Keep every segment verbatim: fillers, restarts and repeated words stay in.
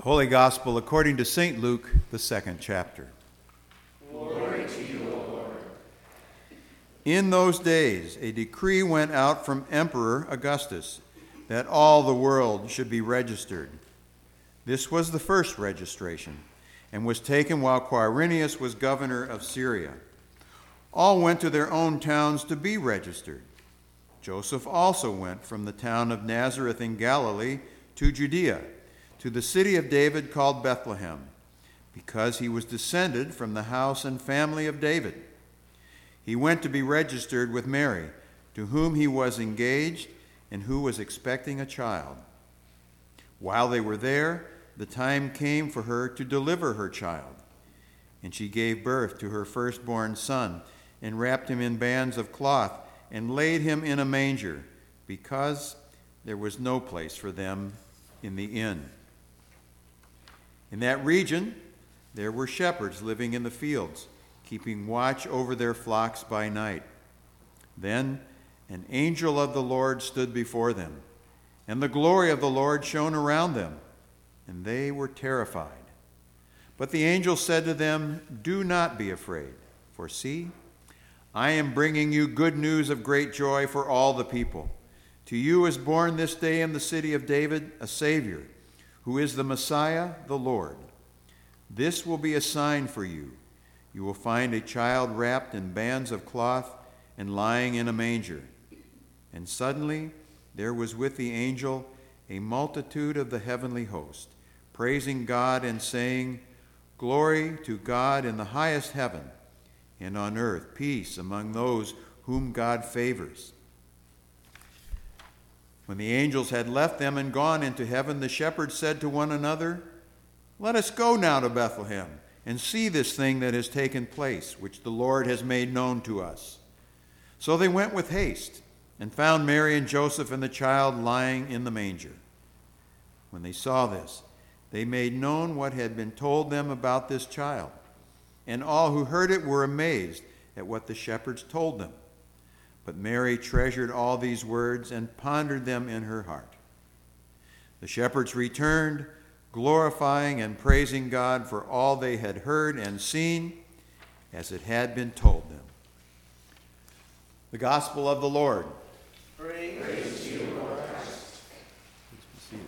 Holy Gospel according to Saint Luke, the second chapter. Glory to you, O Lord. In those days, a decree went out from Emperor Augustus that all the world should be registered. This was the first registration, and was taken while Quirinius was governor of Syria. All went to their own towns to be registered. Joseph also went from the town of Nazareth in Galilee to Judea, to the city of David called Bethlehem, because he was descended from the house and family of David. He went to be registered with Mary, to whom he was engaged and who was expecting a child. While they were there, the time came for her to deliver her child, and she gave birth to her firstborn son, and wrapped him in bands of cloth, and laid him in a manger, because there was no place for them in the inn. In that region, there were shepherds living in the fields, keeping watch over their flocks by night. Then an angel of the Lord stood before them, and the glory of the Lord shone around them, and they were terrified. But the angel said to them, "Do not be afraid, for see, I am bringing you good news of great joy for all the people. To you is born this day in the city of David a Savior, who is the Messiah, the Lord. This will be a sign for you. You will find a child wrapped in bands of cloth and lying in a manger." And suddenly there was with the angel a multitude of the heavenly host, praising God and saying, "Glory to God in the highest heaven, and on earth peace among those whom God favors." When the angels had left them and gone into heaven, the shepherds said to one another, "Let us go now to Bethlehem and see this thing that has taken place, which the Lord has made known to us." So they went with haste and found Mary and Joseph and the child lying in the manger. When they saw this, they made known what had been told them about this child, and all who heard it were amazed at what the shepherds told them. But Mary treasured all these words and pondered them in her heart. The shepherds returned, glorifying and praising God for all they had heard and seen, as it had been told them. The Gospel of the Lord. Praise, Praise to you, Lord Christ. Please be seated.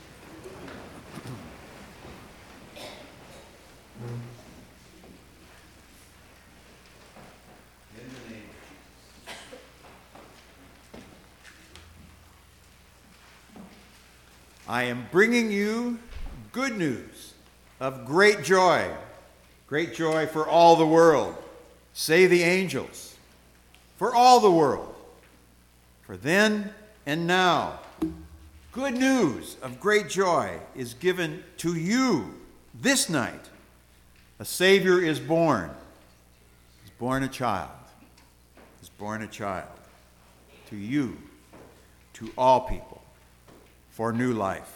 In the name of Jesus. I am bringing you good news of great joy, great joy for all the world, say the angels, for all the world. For then and now, good news of great joy is given to you this night. A Savior is born. He's born a child. He's born a child. To you, to all people, for new life.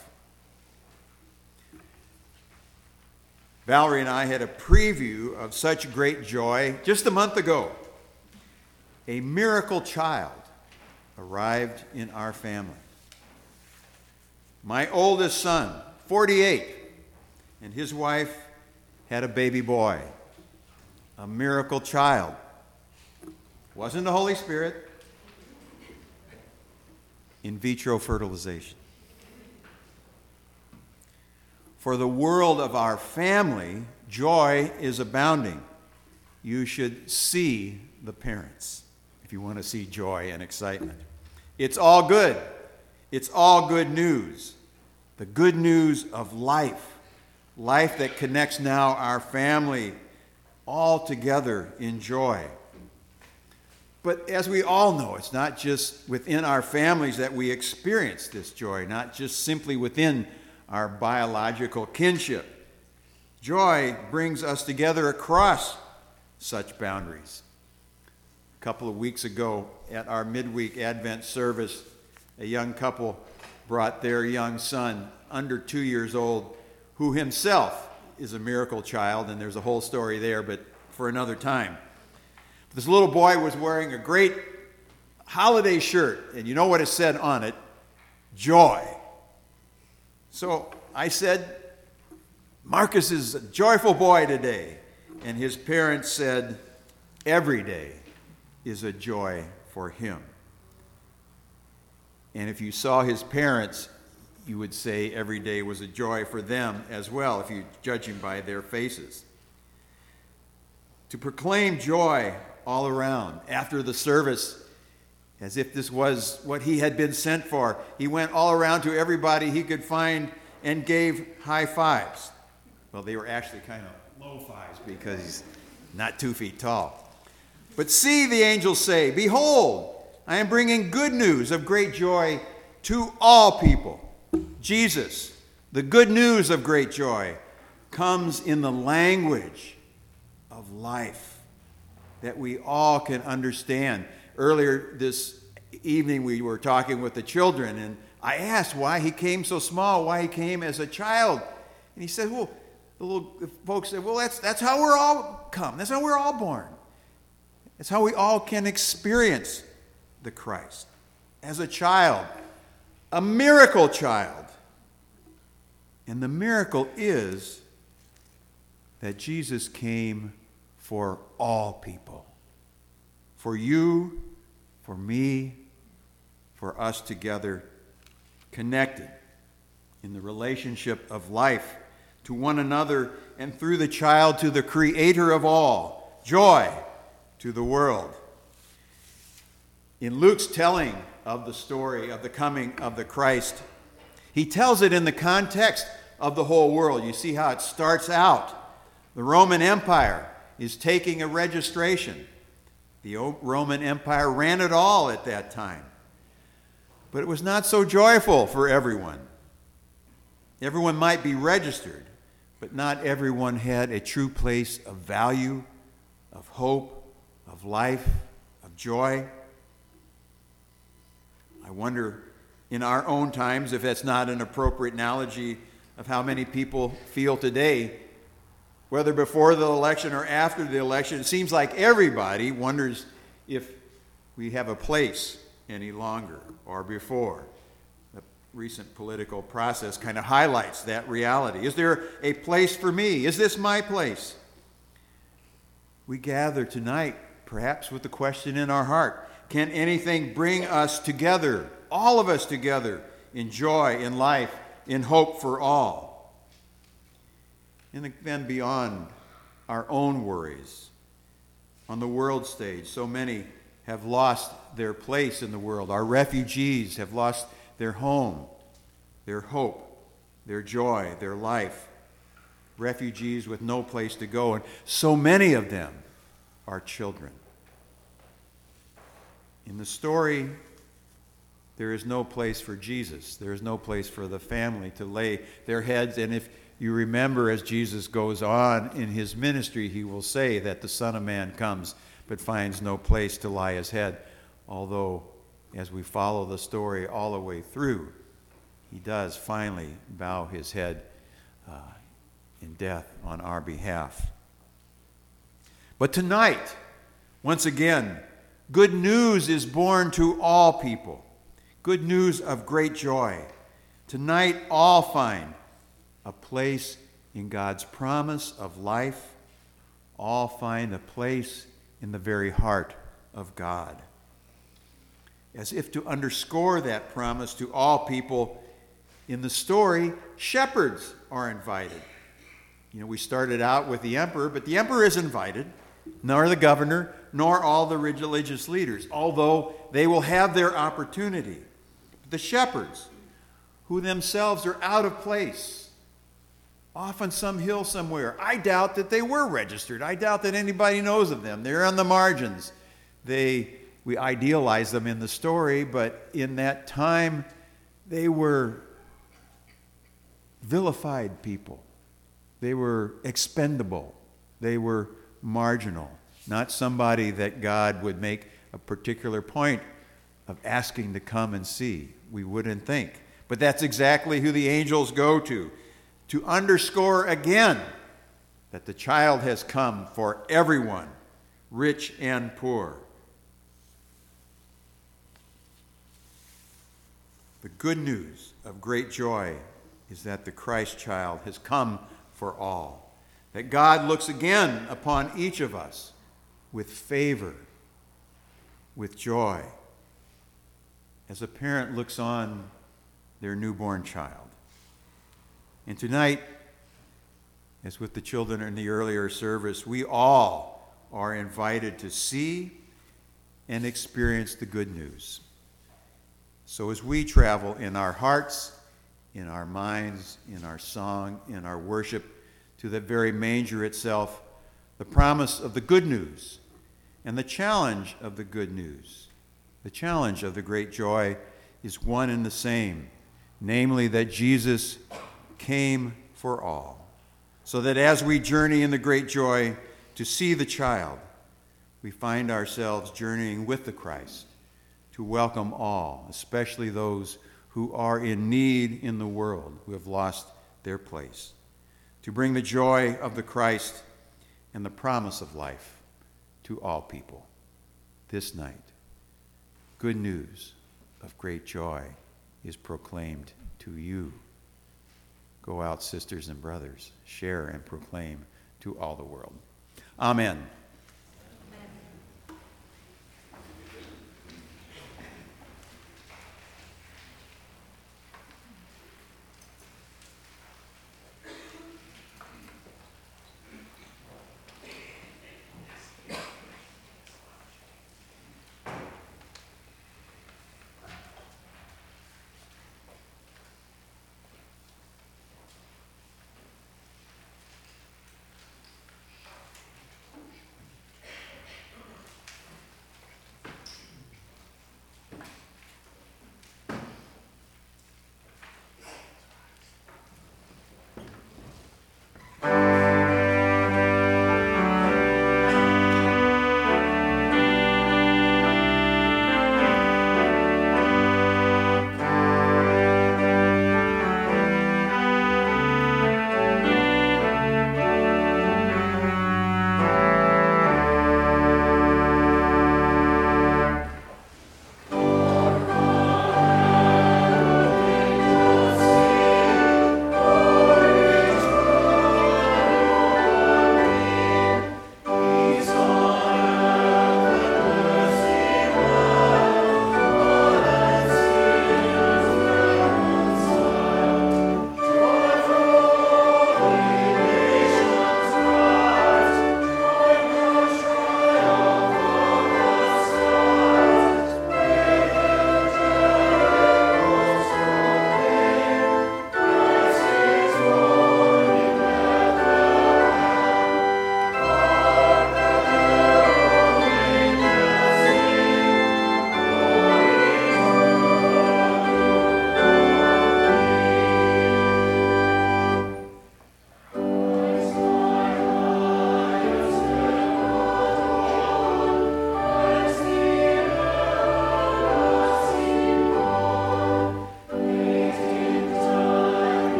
Valerie and I had a preview of such great joy just a month ago. A miracle child arrived in our family. My oldest son, forty-eight, and his wife had a baby boy. A miracle child. Wasn't the Holy Spirit. In vitro fertilization. For the world of our family, joy is abounding. You should see the parents if you want to see joy and excitement. It's all good. It's all good news. The good news of life. Life that connects now our family all together in joy. But as we all know, it's not just within our families that we experience this joy, not just simply within our biological kinship. Joy brings us together across such boundaries. A couple of weeks ago at our midweek Advent service, a young couple brought their young son, under two years old, who himself is a miracle child, and there's a whole story there, but for another time. This little boy was wearing a great holiday shirt, and you know what it said on it? Joy. So I said, Marcus is a joyful boy today. And his parents said, every day is a joy for him. And if you saw his parents, you would say every day was a joy for them as well, if you judge him by their faces. To proclaim joy all around after the service, as if this was what he had been sent for, he went all around to everybody he could find and gave high fives. Well, they were actually kind of low fives because he's not two feet tall. But see, the angels say, behold, I am bringing good news of great joy to all people. Jesus, the good news of great joy, comes in the language of life that we all can understand. Earlier this evening, we were talking with the children, and I asked why he came so small, why he came as a child. And he said, well, the little folks said, well, that's, that's how we're all come. That's how we're all born. It's how we all can experience the Christ as a child, a miracle child. And the miracle is that Jesus came for all people, for you, for me, for us together, connected in the relationship of life to one another, and through the child to the creator of all, joy to the world. In Luke's telling of the story of the coming of the Christ, he tells it in the context of the whole world. You see how it starts out. The Roman Empire is taking a registration. The Roman Empire ran it all at that time. But it was not so joyful for everyone. Everyone might be registered, but not everyone had a true place of value, of hope, of life, of joy. I wonder in our own times if that's not an appropriate analogy of how many people feel today, whether before the election or after the election. It seems like everybody wonders if we have a place any longer or before. The recent political process kind of highlights that reality. Is there a place for me? Is this my place? We gather tonight perhaps with the question in our heart, can anything bring us together, all of us together, in joy, in life, in hope for all? And then beyond our own worries, on the world stage, so many have lost their place in the world. Our refugees have lost their home, their hope, their joy, their life. Refugees with no place to go, and so many of them are children. In the story, there is no place for Jesus. There is no place for the family to lay their heads. And if you remember, as Jesus goes on in his ministry, he will say that the Son of Man comes but finds no place to lie his head. Although, as we follow the story all the way through, he does finally bow his head uh, in death on our behalf. But tonight, once again, good news is born to all people. Good news of great joy. Tonight, all find a place in God's promise of life. All find a place in the very heart of God. As if to underscore that promise to all people, in the story, shepherds are invited. You know, we started out with the emperor, but the emperor is invited, nor the governor, nor all the religious leaders, although they will have their opportunity. The shepherds, who themselves are out of place, off on some hill somewhere. I doubt that they were registered. I doubt that anybody knows of them. They're on the margins. They, we idealize them in the story, but in that time, they were vilified people. They were expendable. They were marginal. Not somebody that God would make a particular point of asking to come and see. We wouldn't think. But that's exactly who the angels go to, to underscore again that the child has come for everyone, rich and poor. The good news of great joy is that the Christ child has come for all. That God looks again upon each of us with favor, with joy, as a parent looks on their newborn child. And tonight, as with the children in the earlier service, we all are invited to see and experience the good news. So as we travel in our hearts, in our minds, in our song, in our worship, to the very manger itself, the promise of the good news and the challenge of the good news, the challenge of the great joy is one and the same, namely that Jesus came for all, so that as we journey in the great joy to see the child, we find ourselves journeying with the Christ to welcome all, especially those who are in need in the world, who have lost their place, to bring the joy of the Christ and the promise of life to all people. This night, good news of great joy is proclaimed to you. Go out, sisters and brothers, share and proclaim to all the world. Amen.